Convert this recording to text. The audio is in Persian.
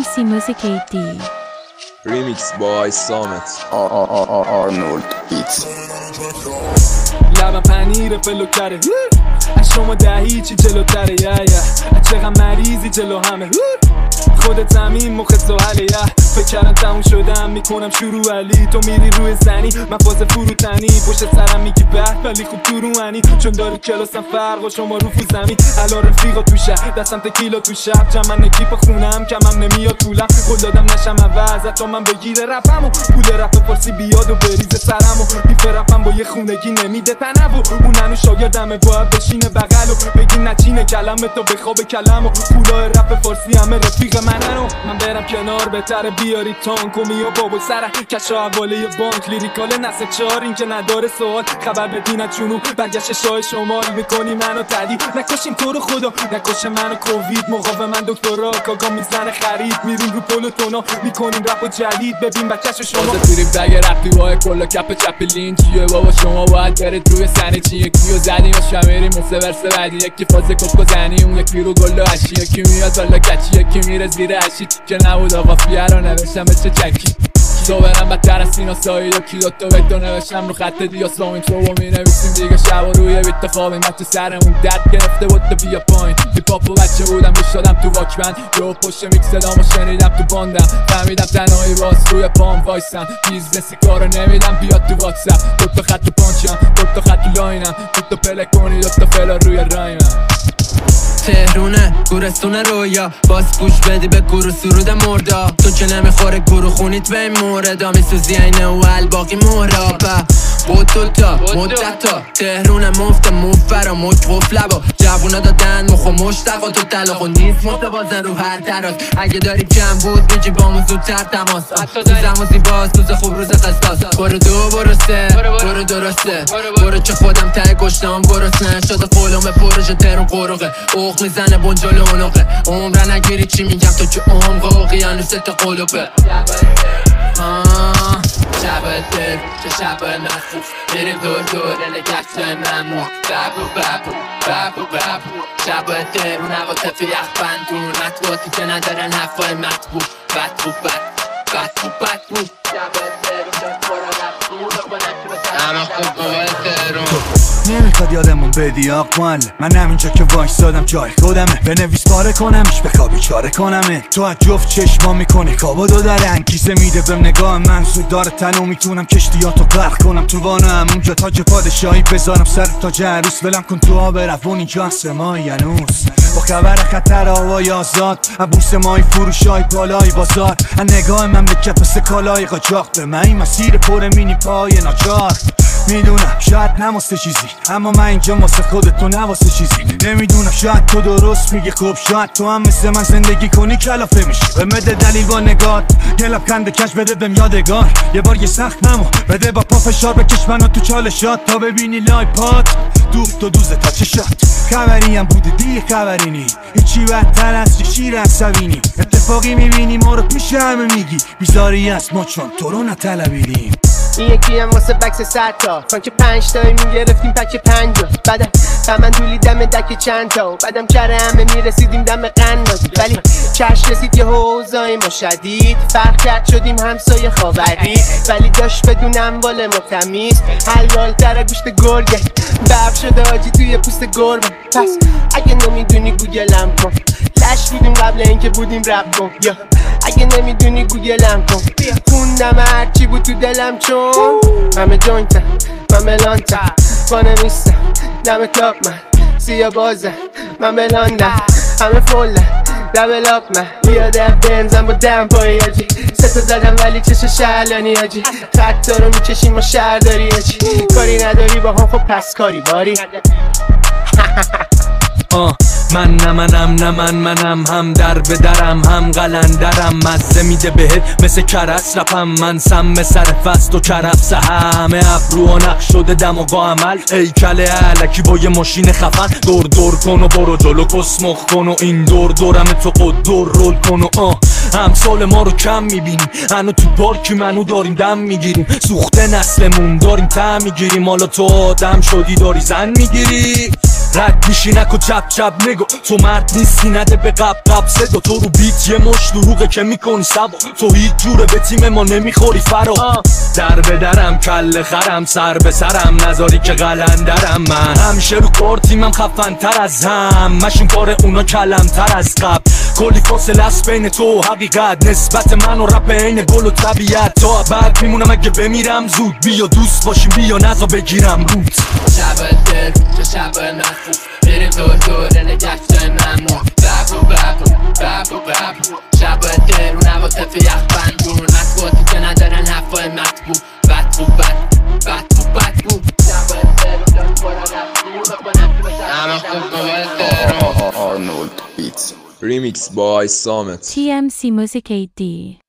BBC Music 8D. Remix by Summit. Arnold Beats. لبم پنیر فلو کره از شما هیچی جلوتره از چقدر مریضی جلو همه خودت همین مخ سوحله فکر کردم تموم شدم میکنم شروع علی تو میری روی زنی من فاز فروتنی پشت سرم میگی به ولی خوب تو روانی چون داری کلاسم فرق و شما رو زمین الان رفیقا تو شهر دستم تکیلا تو شب جمن اکیپ خونم کمم نمیاد طولم قول دادم نشم عوض تا من بگیره رفم و پول رپ فارسی بیاد و بریزه سرم و بیف رپم با یه خونگی نمیده تنو اوننو شاگردمه باید بشینه بغل و بگی نچینه کلمه تا بخواب کلم و پولا رپ فارسی همه رفیق منن و من برم کنار بهتره بیاری تانک و میا بابا سر کشا حواله بانک لیریکال نسل 4 این که نداره سوال خبر بدین چونو برگشت شاه شمال میکنی منو تدید نکشیم تو رو خدا نکشه منو کووید مقاوم من دکترا کاگا میزنه خرید میریم رو پلو تونا میکنیم رپو جدید ببین بکش شما تیریم بگه رفتی وای کلا کپ چپلین چیه بابا شما باید برید روی سنه چی یکیو زدیم و شمیریم مثل ورس بعدی یکی فاز کوکو زنی اون یکی رو گل و هشی یکی میاد بالا کچی یکی میره زیر هشی که نبود آقا فیه رو نوشتم چه چکی تو برم بدتر از سینا سایید و کیلوتو ویتو نوشتم رو خط دیاسا این تو و می نویسیم دیگه شب و روی بیت خوابیم بچه سرمون درد گرفته بود تو بیا پایین هیپاپ و بچه بودم میشدم تو واکمن یه پشت میکس صدامو شنیدم تو باندم فهمیدم تنهایی باز روی پام وایسم بیزنسی کارو نمیدم بیاد تو واتساپ دوتا خط تو پانچم دوتا خط تو لاینم دوتا پله کنی دوتا فلا روی رایمم تهرونه گورستونه رویا باز گوش بدی به گورو سرود مردا تو که نمیخوره گورو خونیت به این موردا میسوزی اینه و الباقی مرابا بود دوتا مدتا تهرونه مفت موفرا مش قفلبا جوونا دادن مخو مشتقا تو تلاقو نیست متوازن رو هر تراز اگه داری کم بود میجی بامو زودتر تماس روزم و زیباز روز خوب روز قصاص برو دو برو سه برو درسته برو که خودم ته گشتم گرسنه شده قولم پروژه تهرون قروقه اوق میزنه بنجل و اونقه عمره نگیری چی میگم تو که عمقه اقیانوس تا قلوبه شب دل چه شب نخوف میریم دور دور نگشت نمو ببو شب دل رو نواتف یخ بندون مطبوعاتی که ندارن حفای مطبوع بدبو شب دل رو اما خوب بابای تهرون نمیخواد یادمون بدی آقوال من همینجا که وایسادم جای خودمه بنویس پاره کنمش بخوابی چاره کنمه تو از جفت چشما میکنه کابادو داره انگیزه میده بهم نگاه من سود داره تنو میتونم کشتیاتو غرق کنم تو وانم اونجا تاج پادشاهی بذارم سر تاج عروس ولم کن تو آب روون اینجا سمای ینوس با خبر خطر هوای آزاد عبوس مای فروشای بالای بازار نگاه من به کپس کالای قاچاق به من این مسیر پر مینی پای ناچار میدونم شاید نماسته چیزی اما من اینجا واسه خودتو نواسه چیزی نمیدونم شاید تو درست میگی خوب شاید تو هم مثل من زندگی کنی کلافه میشی به مده دلیل با نگات یه لبخند کش بده بهم یادگار یه بار یه سخت نمو بده با پا فشار بکش منو تو چالشات تا ببینی لایو پاد تو دوزه تا چشات خبری هم بوده دیگه خبری نی هیچی بدتر از چه شیر عصبینی اتفاقی میبینی ما رو میشه همه میگی بیزاری است ما چون تو رو نطلبیدیم این یکی هم واسه بکس 100 تا فرانک 5 تایی میگرفتیم پک 50 بعدم من دولیدم دک چند تا بعدم کره همه میرسیدیم دم قناتی ولی چش رسید یه حوضای ما شدید فرق کرد شدیم همسایه خاوری ولی داشت بدونم بال ما تمیز حلال تره گوشت گرگه برف شده آجی توی پوست گربه پس اگه نمیدونی گوگلم کن لش بودیم قبل اینکه بودیم رپ کن یا اگه نمیدونی گوگلم کن خوندم هرچی بود تو دلم چون همه جوینتم من ملانتم بانمیستم دم کلاب من سیا بازم من بلاندم همه فولم دبل آپ من بیاده بنزم با دم پایی آجی ستا زدم ولی چشم شهلانی آجی خطا رو میکشیم ما شهر داری آجی کاری نداری با هم خب پس کاری باری منم هم در به درم هم قلندرم مزه میده بهت مثل کرس رپم من سم سر فست و کرفس همه ابرو و نقش شده دماغ عمل ای کله علکی با یه ماشین خفن دور کن و برو جلو کسمخ کن و این دورم تو قدر رول کن و همسال ما رو کم میبینیم هنو تو پارکی منو داریم دم میگیریم سوخته نسلمون داریم تم میگیریم حالا تو آدم شدی داری زن میگیری رد میشی نکو جب جب نگو تو مرد نیستی نده به قب قب صدا تو رو بیت یه مش دروغه که میکنی سبا تو هیچ جوره به تیم ما نمیخوری فرا در به درم کل خرم سر به سرم نذاری که قلندرم من همیشه رو کار تیمم خفن تر از هم مشین کار اونا کلم تر از قبل کلی فاصله است بین تو و حقیقت نسبت من و رپ عین گل و طبیعت تا بعد میمونم اگه بمیرم زود بیا دوست باشیم بیا نزا بگیرم روت شب دل چه شب مخوف بریم دور دوره نگشتای ممنون ببو ببو ببو ببو شب دل رو نواتف یخ بندون مسکوتی که ندارن حفای مطبوع بدبو بدبو بدبو شب دل رو دار همه خوب Arnold Beats. Remix by Samet. TMC Music 8D